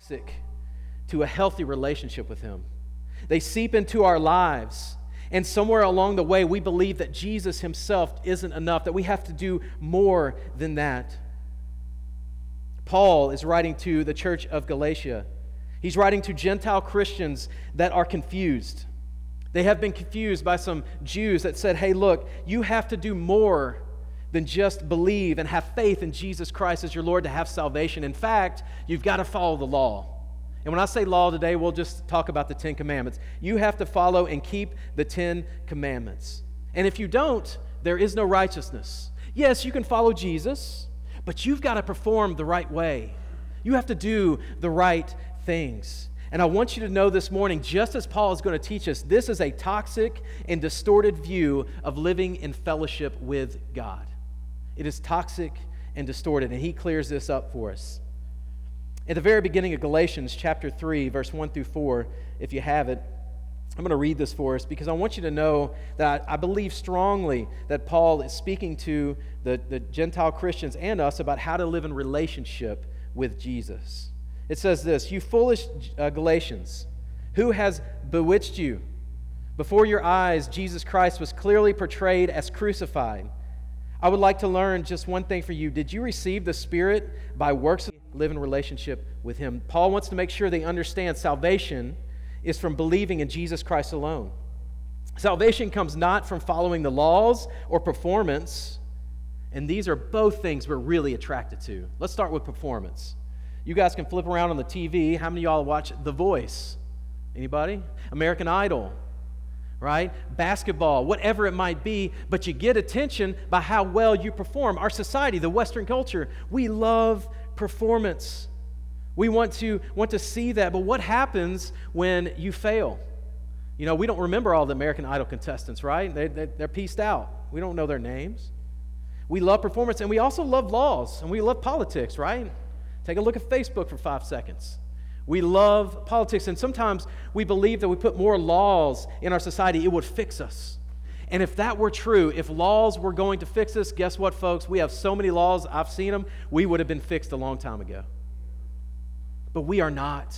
toxic to a healthy relationship with Him. They seep into our lives, and somewhere along the way, we believe that Jesus Himself isn't enough, that we have to do more than that. Paul is writing to the church of Galatia. He's writing to Gentile Christians that are confused. They have been confused by some Jews that said, hey, look, you have to do more than just believe and have faith in Jesus Christ as your Lord to have salvation. In fact, you've got to follow the law. And when I say law today, we'll just talk about the 10 Commandments. You have to follow and keep the 10 Commandments. And if you don't, there is no righteousness. Yes, you can follow Jesus, but you've got to perform the right way. You have to do the right things. And I want you to know this morning, just as Paul is going to teach us, this is a toxic and distorted view of living in fellowship with God. It is toxic and distorted, and he clears this up for us. At the very beginning of Galatians chapter 3, verse 1 through 4, if you have it, I'm going to read this for us because I want you to know that I believe strongly that Paul is speaking to the Gentile Christians and us about how to live in relationship with Jesus. It says this, "You foolish Galatians, who has bewitched you? Before your eyes, Jesus Christ was clearly portrayed as crucified. I would like to learn just one thing for you. Did you receive the Spirit by works? Live in relationship with Him." Paul wants to make sure they understand salvation is from believing in Jesus Christ alone. Salvation comes not from following the laws or performance, and these are both things we're really attracted to. Let's start with performance. You guys can flip around on the TV. How many of y'all watch The Voice? Anybody? American Idol, right? Basketball, whatever it might be, but you get attention by how well you perform. Our society, the Western culture, we love performance. We want to see that, but what happens when you fail? You know, we don't remember all the American Idol contestants, right? They're pieced out. We don't know their names. We love performance, and we also love laws, and we love politics, right? Take a look at Facebook for 5 seconds. We love politics, and sometimes we believe that we put more laws in our society, it would fix us. And if that were true, if laws were going to fix us, guess what, folks? We have so many laws, I've seen them, we would have been fixed a long time ago. But we are not.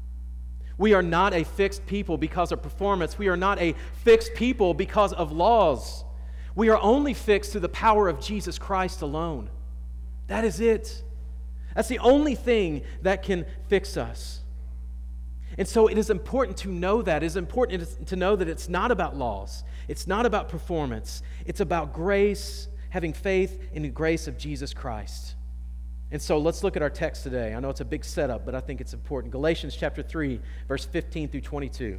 We are not a fixed people because of performance. We are not a fixed people because of laws. We are only fixed through the power of Jesus Christ alone. That is it. That's the only thing that can fix us. And so it is important to know that. It is important to know that it's not about laws. It's not about performance. It's about grace, having faith in the grace of Jesus Christ. And so let's look at our text today. I know it's a big setup, but I think it's important. Galatians chapter 3, verse 15 through 22.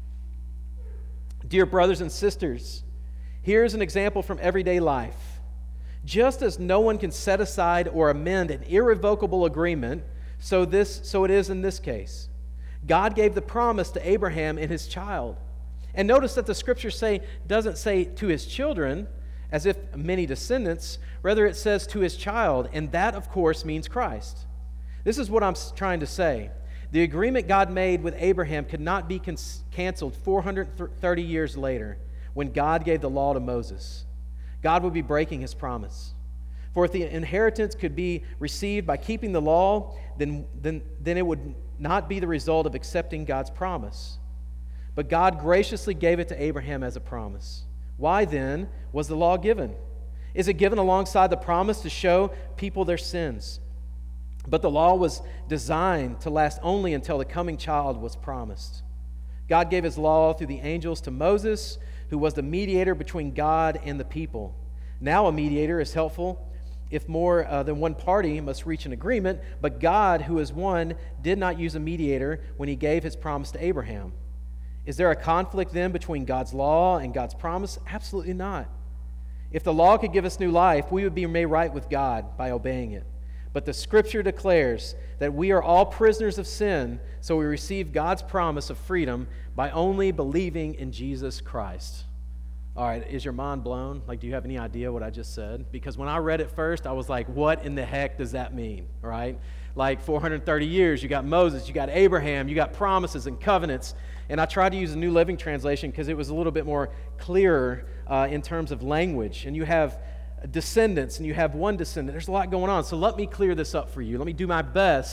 "Dear brothers and sisters, here's an example from everyday life. Just as no one can set aside or amend an irrevocable agreement, so it is in this case. God gave the promise to Abraham and his child. And notice that the scriptures doesn't say to his children, as if many descendants, rather it says to his child, and that, of course, means Christ. This is what I'm trying to say. The agreement God made with Abraham could not be canceled 430 years later when God gave the law to Moses. God would be breaking His promise. For if the inheritance could be received by keeping the law, then it would not be the result of accepting God's promise. But God graciously gave it to Abraham as a promise. Why then was the law given? Is it given alongside the promise to show people their sins? But the law was designed to last only until the coming child was promised. God gave His law through the angels to Moses, who was the mediator between God and the people. Now a mediator is helpful if more than one party must reach an agreement, but God, who is one, did not use a mediator when He gave His promise to Abraham. Is there a conflict then between God's law and God's promise? Absolutely not. If the law could give us new life, we would be made right with God by obeying it. But the Scripture declares that we are all prisoners of sin, so we receive God's promise of freedom by only believing in Jesus Christ. All right, is your mind blown? Like, do you have any idea what I just said? Because when I read it first, I was like, what in the heck does that mean, right? Like 430 years, you got Moses, you got Abraham, you got promises and covenants. And I tried to use a New Living Translation because it was a little bit more clearer in terms of language. And you have descendants, and you have one descendant. There's a lot going on. So let me clear this up for you. Let me do my best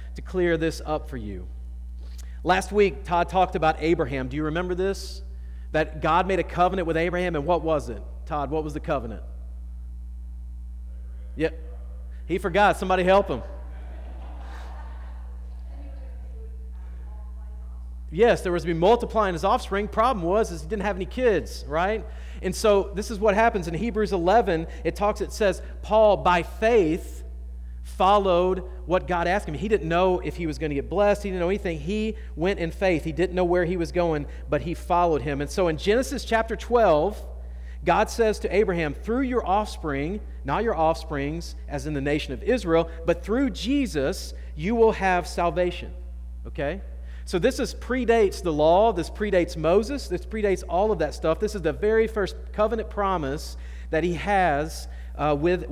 to clear this up for you. Last week, Todd talked about Abraham. Do you remember this? That God made a covenant with Abraham, and what was it? Todd, what was the covenant? Yeah, he forgot. Somebody help him. Yes, there was to be multiplying his offspring. Problem was is he didn't have any kids, right? And so this is what happens in Hebrews 11. It says, Paul, by faith, followed what God asked him. He didn't know if he was going to get blessed. He didn't know anything. He went in faith. He didn't know where he was going, but he followed him. And so in Genesis chapter 12, God says to Abraham, through your offspring, not your offsprings, as in the nation of Israel, but through Jesus, you will have salvation. Okay? So this predates the law, this predates Moses, this predates all of that stuff. This is the very first covenant promise that he has with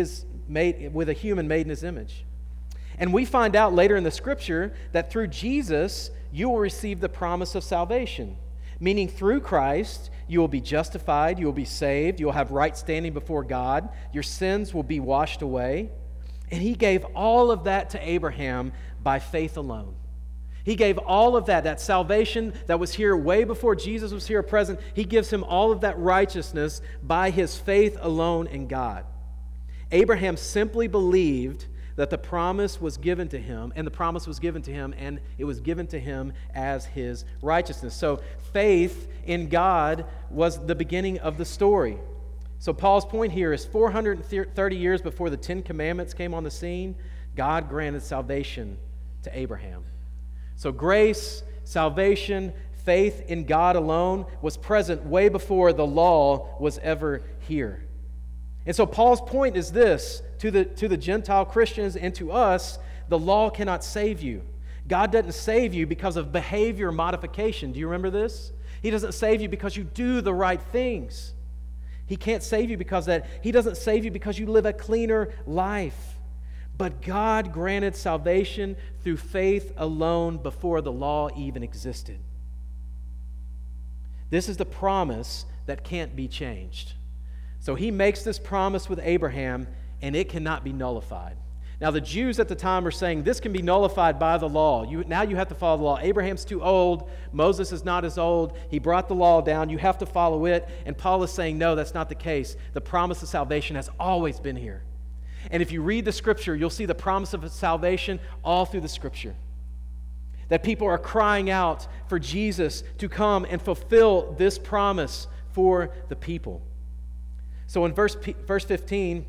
a human made in his image. And we find out later in the scripture that through Jesus, you will receive the promise of salvation. Meaning through Christ, you will be justified, you will be saved, you will have right standing before God, your sins will be washed away. And he gave all of that to Abraham by faith alone. He gave all of that salvation that was here way before Jesus was here present. He gives him all of that righteousness by his faith alone in God. Abraham simply believed that the promise was given to him, and the promise was given to him, and it was given to him as his righteousness. So faith in God was the beginning of the story. So Paul's point here is 430 years before the Ten Commandments came on the scene, God granted salvation to Abraham. So grace, salvation, faith in God alone was present way before the law was ever here. And so Paul's point is this, to the Gentile Christians and to us, the law cannot save you. God doesn't save you because of behavior modification. Do you remember this? He doesn't save you because you do the right things. He can't save you because of that. He doesn't save you because you live a cleaner life. But God granted salvation through faith alone before the law even existed. This is the promise that can't be changed. So he makes this promise with Abraham, and it cannot be nullified. Now the Jews at the time were saying, this can be nullified by the law. Now you have to follow the law. Abraham's too old. Moses is not as old. He brought the law down. You have to follow it. And Paul is saying, no, that's not the case. The promise of salvation has always been here. And if you read the Scripture, you'll see the promise of salvation all through the Scripture. That people are crying out for Jesus to come and fulfill this promise for the people. So in verse 15,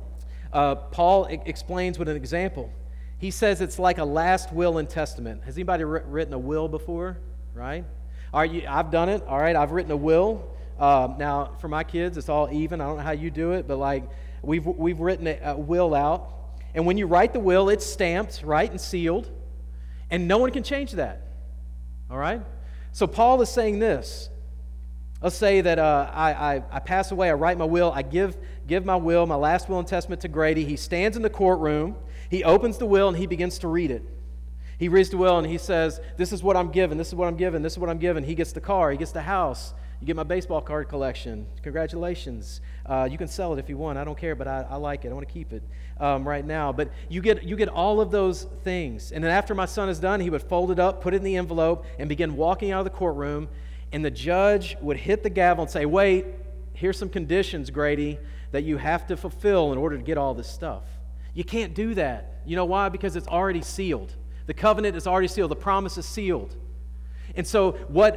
Paul explains with an example. He says it's like a last will and testament. Has anybody written a will before? Right? All right, I've done it. All right, I've written a will. Now, for my kids, it's all even. I don't know how you do it, but like we've written a will out. And when you write the will, it's stamped, right, and sealed. And no one can change that. All right? So Paul is saying this. Let's say that I pass away, I write my will, I give my will, my last will and testament to Grady. He stands in the courtroom, he opens the will, and he begins to read it. He reads the will, and he says, this is what I'm given, this is what I'm given, this is what I'm given. He gets the car, he gets the house, you get my baseball card collection. Congratulations. You can sell it if you want. I don't care, but I like it. I want to keep it right now. But you get all of those things. And then after my son is done, he would fold it up, put it in the envelope, and begin walking out of the courtroom. And the judge would hit the gavel and say, wait, here's some conditions, Grady, that you have to fulfill in order to get all this stuff. You can't do that. You know why? Because it's already sealed. The covenant is already sealed. The promise is sealed. And so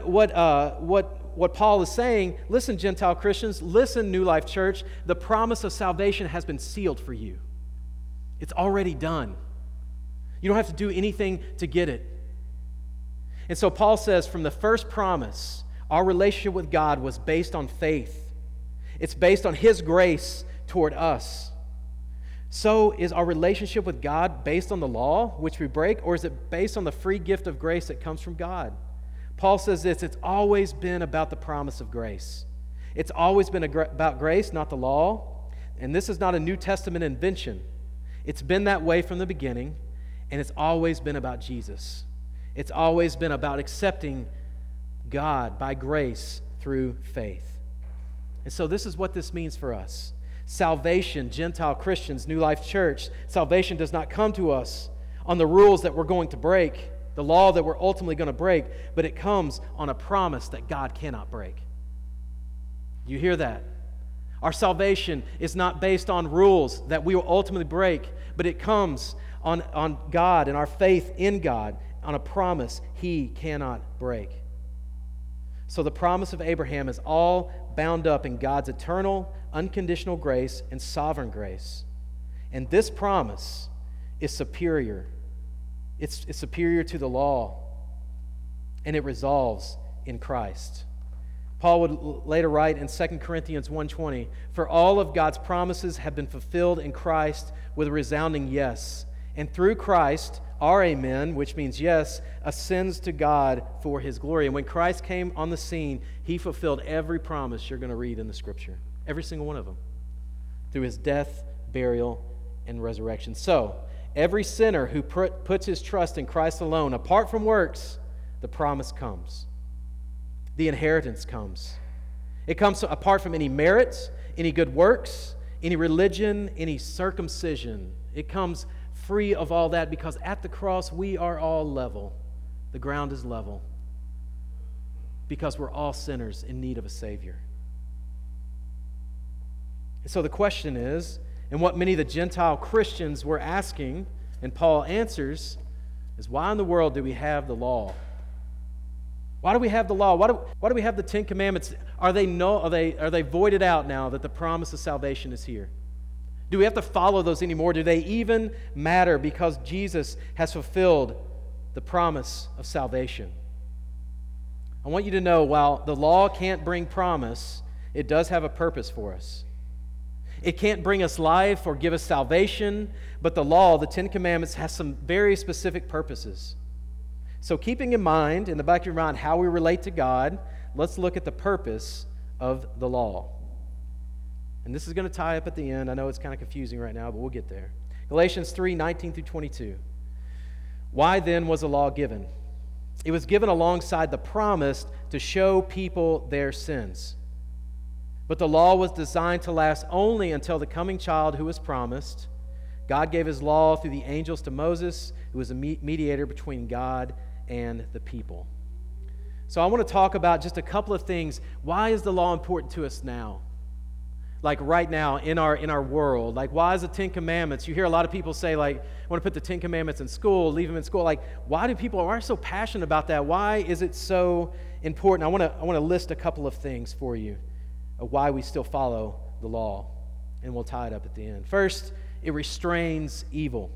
what Paul is saying, listen, Gentile Christians, listen, New Life Church, the promise of salvation has been sealed for you. It's already done. You don't have to do anything to get it. And so Paul says, from the first promise, our relationship with God was based on faith. It's based on His grace toward us. So is our relationship with God based on the law, which we break, or is it based on the free gift of grace that comes from God? Paul says this, it's always been about the promise of grace. It's always been about grace, not the law. And this is not a New Testament invention. It's been that way from the beginning, and it's always been about Jesus. It's always been about accepting God by grace through faith. And so this is what this means for us. Salvation, Gentile Christians, New Life Church, salvation does not come to us on the rules that we're going to break, the law that we're ultimately going to break, but it comes on a promise that God cannot break. You hear that? Our salvation is not based on rules that we will ultimately break, but it comes on God and our faith in God, on a promise He cannot break. So the promise of Abraham is all bound up in God's eternal, unconditional grace and sovereign grace. And this promise is superior. It's superior to the law, and it resolves in Christ. Paul would later write in 2 Corinthians 1:20, "For all of God's promises have been fulfilled in Christ with a resounding yes. And through Christ, our amen," which means yes, "ascends to God for His glory." And when Christ came on the scene, He fulfilled every promise you're going to read in the Scripture. Every single one of them. Through His death, burial, and resurrection. So, every sinner who puts his trust in Christ alone, apart from works, the promise comes. The inheritance comes. It comes apart from any merit, any good works, any religion, any circumcision. It comes free of all that, because at the cross we are all level. The ground is level. Because we're all sinners in need of a Savior. And so the question is, and what many of the Gentile Christians were asking, and Paul answers, is why in the world do we have the law? Why do we have the law? Why do we have the Ten Commandments? Are they voided out now that the promise of salvation is here? Do we have to follow those anymore? Do they even matter because Jesus has fulfilled the promise of salvation? I want you to know, while the law can't bring promise, it does have a purpose for us. It can't bring us life or give us salvation, but the law, the Ten Commandments, has some very specific purposes. So keeping in mind, in the back of your mind, how we relate to God, let's look at the purpose of the law. And this is going to tie up at the end. I know it's kind of confusing right now, but we'll get there. Galatians 3:19 through 22. Why then was the law given? It was given alongside the promise to show people their sins. But the law was designed to last only until the coming child who was promised. God gave His law through the angels to Moses, who was a mediator between God and the people. So I want to talk about just a couple of things. Why is the law important to us now? Like right now in our world. Like, why is the Ten Commandments? You hear a lot of people say, like, I want to put the Ten Commandments in school, leave them in school. Like, why do people are so passionate about that? Why is it so important? I want to list a couple of things for you of why we still follow the law, and we'll tie it up at the end. First, it restrains evil.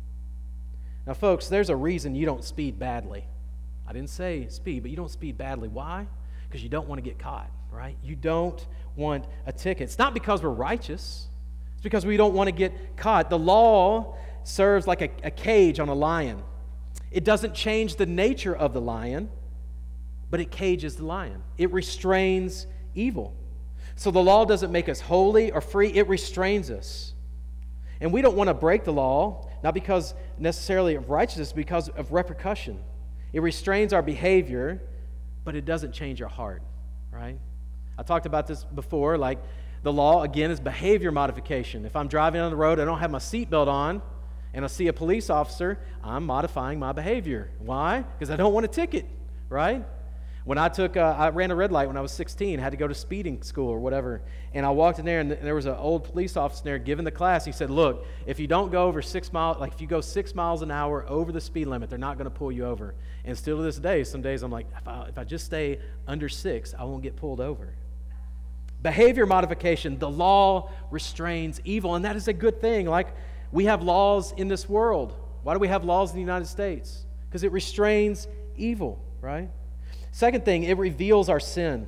Now, folks, there's a reason you don't speed badly. I didn't say speed, but you don't speed badly. Why? Because you don't want to get caught, right? You don't want a ticket. It's not because we're righteous. It's because we don't want to get caught. The law serves like a cage on a lion. It doesn't change the nature of the lion, but it cages the lion. It restrains evil. So the law doesn't make us holy or free. It restrains us. And we don't want to break the law, not because necessarily of righteousness, because of repercussion. It restrains our behavior, but it doesn't change our heart, right? I talked about this before, like the law, again, is behavior modification. If I'm driving on the road, I don't have my seatbelt on, and I see a police officer, I'm modifying my behavior. Why? Because I don't want a ticket, right? When I ran a red light when I was 16, had to go to speeding school or whatever, and I walked in there, and there was an old police officer there giving the class. He said, look, if you don't go over 6 miles, like if you go 6 miles an hour over the speed limit, they're not going to pull you over. And still to this day, some days I'm like, if I just stay under 6, I won't get pulled over. Behavior modification, the law restrains evil, and that is a good thing. Like, we have laws in this world. Why do we have laws in the United States? Because it restrains evil, right? Second thing, it reveals our sin.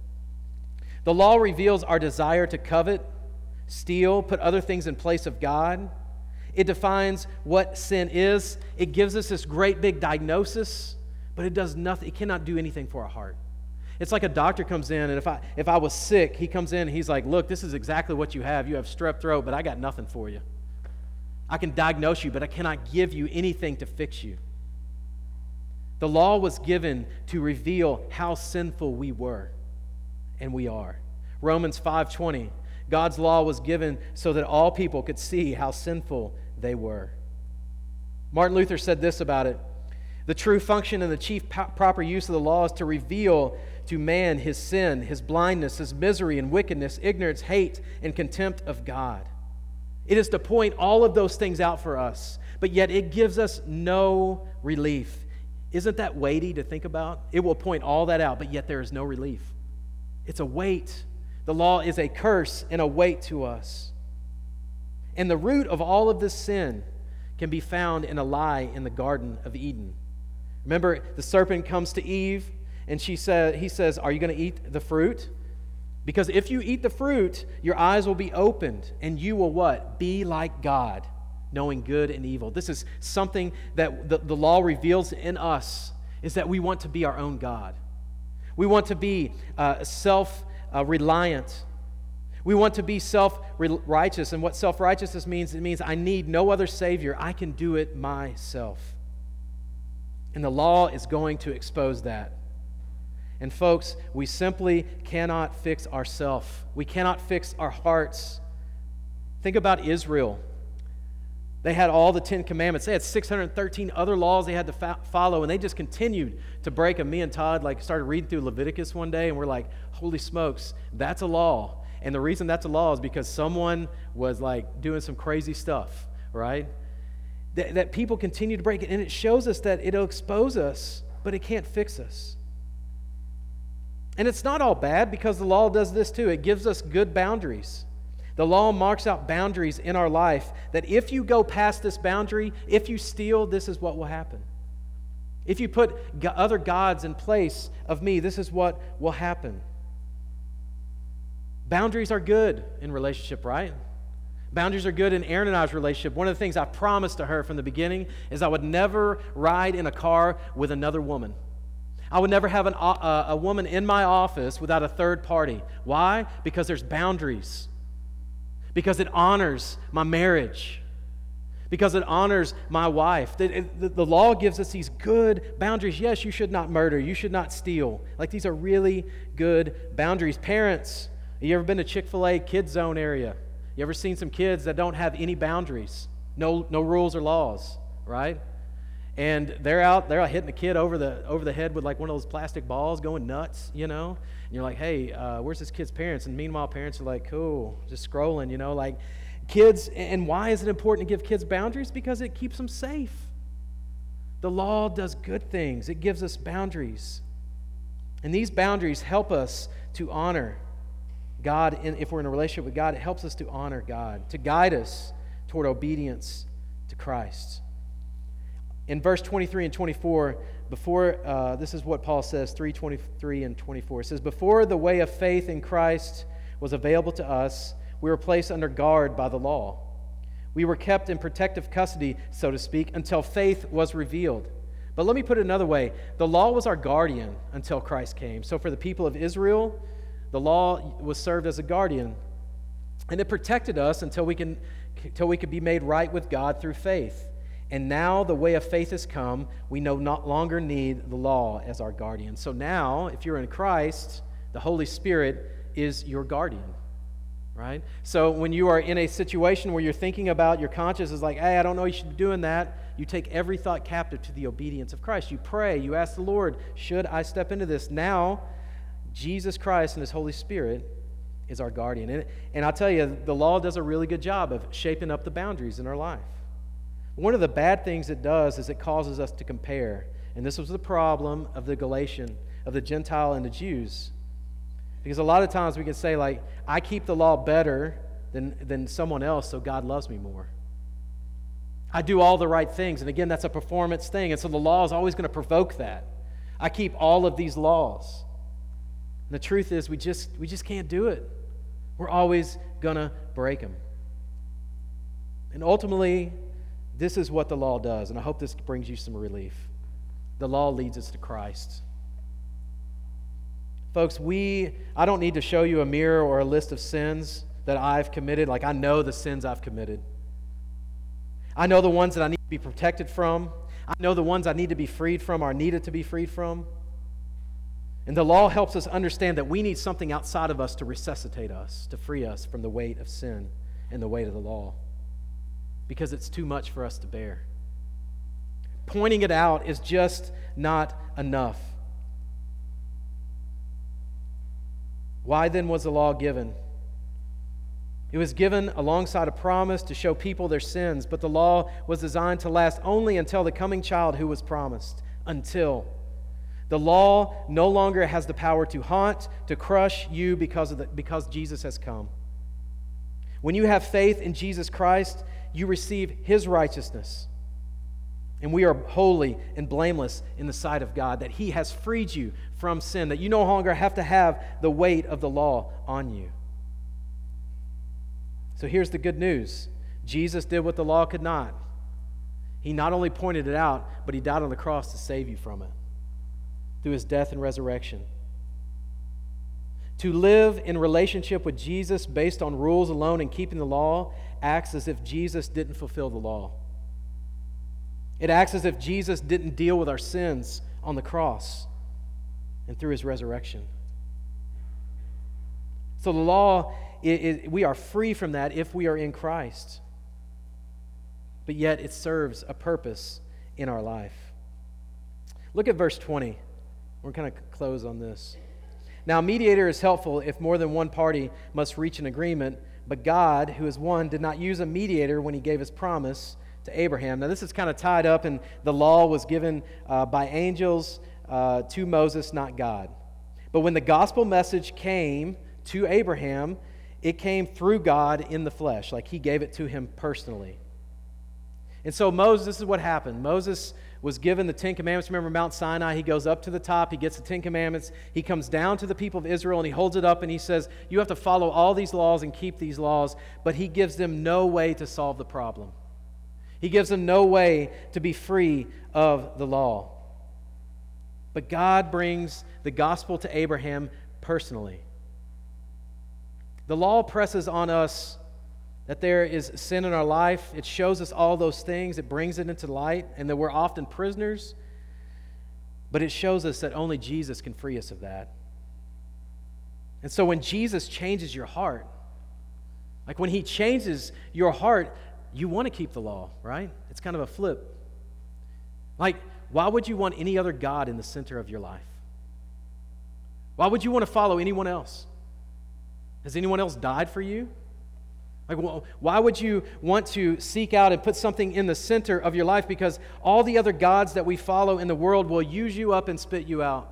The law reveals our desire to covet, steal, put other things in place of God. It defines what sin is. It gives us this great big diagnosis, but it does nothing. It cannot do anything for our heart. It's like a doctor comes in, and if I was sick, he comes in and he's like, look, this is exactly what you have. You have strep throat, but I got nothing for you. I can diagnose you, but I cannot give you anything to fix you. The law was given to reveal how sinful we were, and we are. Romans 5:20, God's law was given so that all people could see how sinful they were. Martin Luther said this about it: the true function and the chief proper use of the law is to reveal to man his sin, his blindness, his misery and wickedness, ignorance, hate, and contempt of God. It is to point all of those things out for us, but yet it gives us no relief. Isn't that weighty to think about? It will point all that out, but yet there is no relief. It's a weight. The law is a curse and a weight to us. And the root of all of this sin can be found in a lie in the Garden of Eden. Remember, the serpent comes to Eve, and he says, are you going to eat the fruit? Because if you eat the fruit, your eyes will be opened, and you will what? Be like God, knowing good and evil. This is something that the law reveals in us, is that we want to be our own God. We want to be self-reliant. We want to be self-righteous. And what self-righteousness means, it means I need no other Savior. I can do it myself. And the law is going to expose that. And folks, we simply cannot fix ourselves. We cannot fix our hearts. Think about Israel. They had all the 10 Commandments. They had 613 other laws they had to follow, and they just continued to break them. Me and Todd started reading through Leviticus one day, and we're like, holy smokes, that's a law. And the reason that's a law is because someone was doing some crazy stuff, right? That people continue to break it, and it shows us that it'll expose us, but it can't fix us. And it's not all bad, because the law does this too. It gives us good boundaries. The law marks out boundaries in our life that if you go past this boundary, if you steal, this is what will happen. If you put other gods in place of me, this is what will happen. Boundaries are good in relationship, right? Boundaries are good in Erin and I's relationship. One of the things I promised to her from the beginning is I would never ride in a car with another woman. I would never have a woman in my office without a third party. Why? Because there's boundaries. Because it honors my marriage. Because it honors my wife. The law gives us these good boundaries. Yes, you should not murder. You should not steal. These are really good boundaries. Parents, you ever been to Chick-fil-A Kids Zone area? You ever seen some kids that don't have any boundaries? No rules or laws, right? And they're out hitting the kid over the head with one of those plastic balls, going nuts, And you're like, hey, where's this kid's parents? And meanwhile, parents are like, cool, just scrolling, Kids, and why is it important to give kids boundaries? Because it keeps them safe. The law does good things. It gives us boundaries. And these boundaries help us to honor God. If we're in a relationship with God, it helps us to honor God, to guide us toward obedience to Christ. In verse 23 and 24, this is what Paul says, 3:23 and 24. It says, before the way of faith in Christ was available to us, we were placed under guard by the law. We were kept in protective custody, so to speak, until faith was revealed. But let me put it another way. The law was our guardian until Christ came. So for the people of Israel, the law was served as a guardian. And it protected us until we could be made right with God through faith. And now the way of faith has come. We no longer need the law as our guardian. So now, if you're in Christ, the Holy Spirit is your guardian, right? So when you are in a situation where you're thinking about, your conscience is like, hey, I don't know you should be doing that, you take every thought captive to the obedience of Christ. You pray, you ask the Lord, should I step into this? Now, Jesus Christ and His Holy Spirit is our guardian. And I'll tell you, the law does a really good job of shaping up the boundaries in our life. One of the bad things it does is it causes us to compare. And this was the problem of the Galatian, of the Gentile and the Jews. Because a lot of times we can say, I keep the law better than someone else, so God loves me more. I do all the right things. And again, that's a performance thing. And so the law is always going to provoke that. I keep all of these laws. And the truth is, we just can't do it. We're always going to break them. And ultimately, this is what the law does, and I hope this brings you some relief. The law leads us to Christ. Folks, I don't need to show you a mirror or a list of sins that I've committed. I know the sins I've committed. I know the ones that I need to be protected from. I know the ones I need to be freed from or needed to be freed from. And the law helps us understand that we need something outside of us to resuscitate us, to free us from the weight of sin and the weight of the law. Because it's too much for us to bear. Pointing it out is just not enough. Why then was the law given? It was given alongside a promise to show people their sins, but the law was designed to last only until the coming child who was promised. Until. The law no longer has the power to haunt, to crush you because Jesus has come. When you have faith in Jesus Christ, you receive His righteousness. And we are holy and blameless in the sight of God, that He has freed you from sin, that you no longer have to have the weight of the law on you. So here's the good news. Jesus did what the law could not. He not only pointed it out, but He died on the cross to save you from it through His death and resurrection. To live in relationship with Jesus based on rules alone and keeping the law acts as if Jesus didn't fulfill the law. It acts as if Jesus didn't deal with our sins on the cross and through His resurrection. So the law, we are free from that if we are in Christ. But yet it serves a purpose in our life. Look at verse 20. We're going to close on this. Now, a mediator is helpful if more than one party must reach an agreement, but God, who is one, did not use a mediator when He gave His promise to Abraham. Now, this is kind of tied up, and the law was given by angels to Moses, not God. But when the gospel message came to Abraham, it came through God in the flesh, like He gave it to him personally. And so Moses, this is what happened. Moses was given the Ten Commandments. Remember Mount Sinai? He goes up to the top. He gets the Ten Commandments. He comes down to the people of Israel, and he holds it up, and he says, you have to follow all these laws and keep these laws. But he gives them no way to solve the problem. He gives them no way to be free of the law. But God brings the gospel to Abraham personally. The law presses on us that there is sin in our life. It shows us all those things. It brings it into light, and that we're often prisoners. But it shows us that only Jesus can free us of that. And so when Jesus changes your heart, like when He changes your heart, you want to keep the law, right? It's kind of a flip. Like, why would you want any other God in the center of your life? Why would you want to follow anyone else? Has anyone else died for you? Like, why would you want to seek out and put something in the center of your life? Because all the other gods that we follow in the world will use you up and spit you out.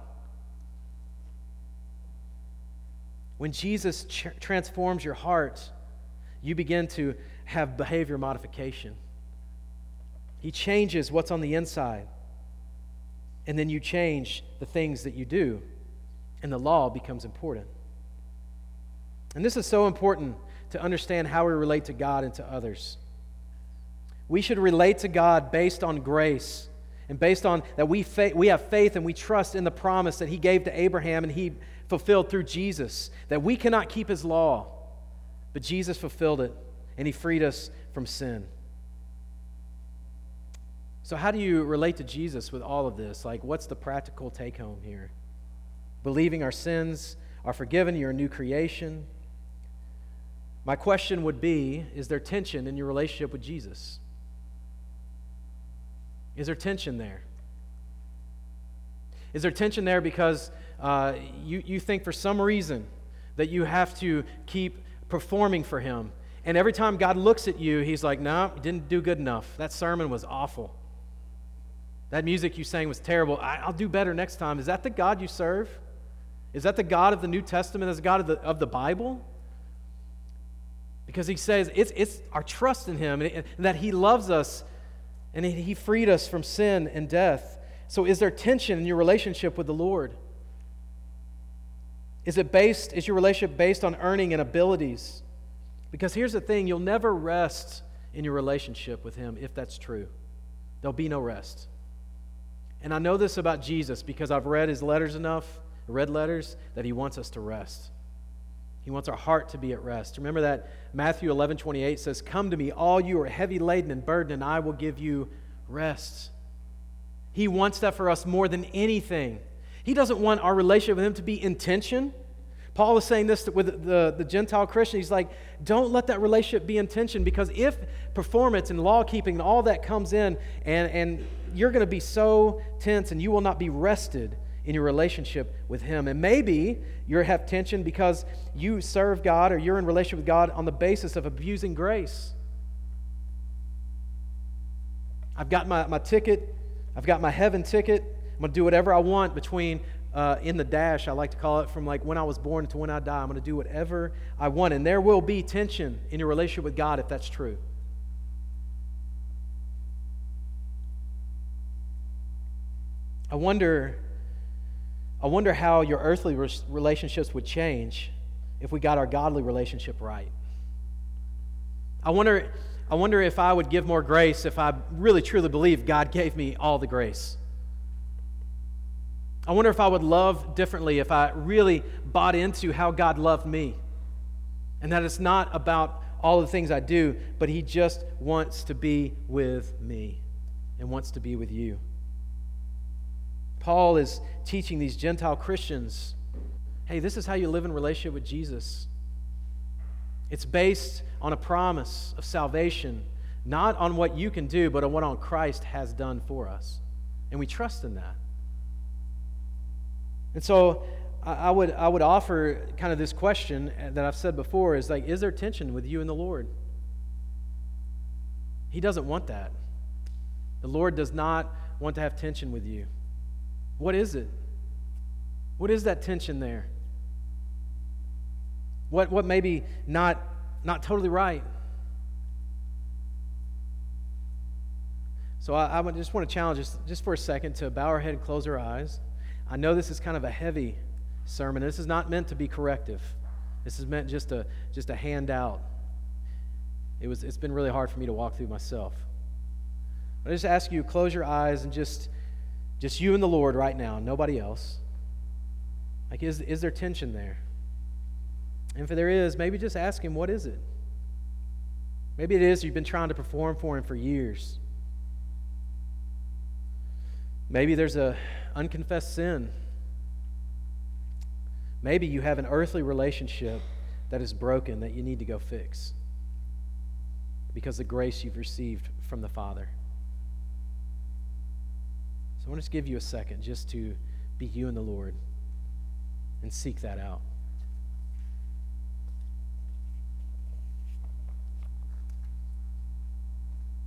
When Jesus transforms your heart, you begin to have behavior modification. He changes what's on the inside. And then you change the things that you do. And the law becomes important. And this is so important to understand how we relate to God and to others. We should relate to God based on grace and based on that we have faith and we trust in the promise that He gave to Abraham and He fulfilled through Jesus, that we cannot keep His law, but Jesus fulfilled it and He freed us from sin. So how do you relate to Jesus with all of this? Like, what's the practical take home here? Believing our sins are forgiven, you're a new creation. My question would be, is there tension in your relationship with Jesus? Is there tension there? Is there tension there because you think for some reason that you have to keep performing for Him, and every time God looks at you, He's like, no, you didn't do good enough. That sermon was awful. That music you sang was terrible. I'll do better next time. Is that the God you serve? Is that the God of the New Testament? Is the God of the Bible? Because He says it's our trust in Him and that He loves us and He freed us from sin and death. So is there tension in your relationship with the Lord? Is your relationship based on earning and abilities? Because here's the thing, you'll never rest in your relationship with Him if that's true. There'll be no rest. And I know this about Jesus because I've read His letters enough, read letters, that He wants us to rest. He wants our heart to be at rest. Remember that Matthew 11:28 says, come to me, all you are heavy laden and burdened, and I will give you rest. He wants that for us more than anything. He doesn't want our relationship with Him to be in tension, Paul is saying this with the Gentile Christian. He's like, don't let that relationship be in tension, because if performance and law keeping and all that comes in, and you're going to be so tense and you will not be rested in your relationship with Him. And maybe you have tension because you serve God or you're in relationship with God on the basis of abusing grace. I've got my ticket. I've got my heaven ticket. I'm going to do whatever I want between in the dash, I like to call it, from like when I was born to when I die. I'm going to do whatever I want. And there will be tension in your relationship with God if that's true. I wonder how your earthly relationships would change if we got our godly relationship right. I wonder if I would give more grace if I really truly believe God gave me all the grace. I wonder if I would love differently if I really bought into how God loved me, and that it's not about all the things I do, but He just wants to be with me and wants to be with you. Paul is teaching these Gentile Christians, hey, this is how you live in relationship with Jesus. It's based on a promise of salvation, not on what you can do, but on what Christ has done for us. And we trust in that. And so I would offer kind of this question that I've said before, is like, is there tension with you and the Lord? He doesn't want that. The Lord does not want to have tension with you. What is it? What is that tension there? What may be not totally right? So I just want to challenge us just for a second to bow our head and close our eyes. I know this is kind of a heavy sermon. This is not meant to be corrective. This is meant just a handout. It's been really hard for me to walk through myself. I just ask you, close your eyes and just you and the Lord right now, nobody else. Like, is there tension there? And if there is, maybe just ask Him, what is it? Maybe it is you've been trying to perform for Him for years. Maybe there's a unconfessed sin. Maybe you have an earthly relationship that is broken that you need to go fix because of the grace you've received from the Father. So I want to just give you a second just to be you and the Lord and seek that out.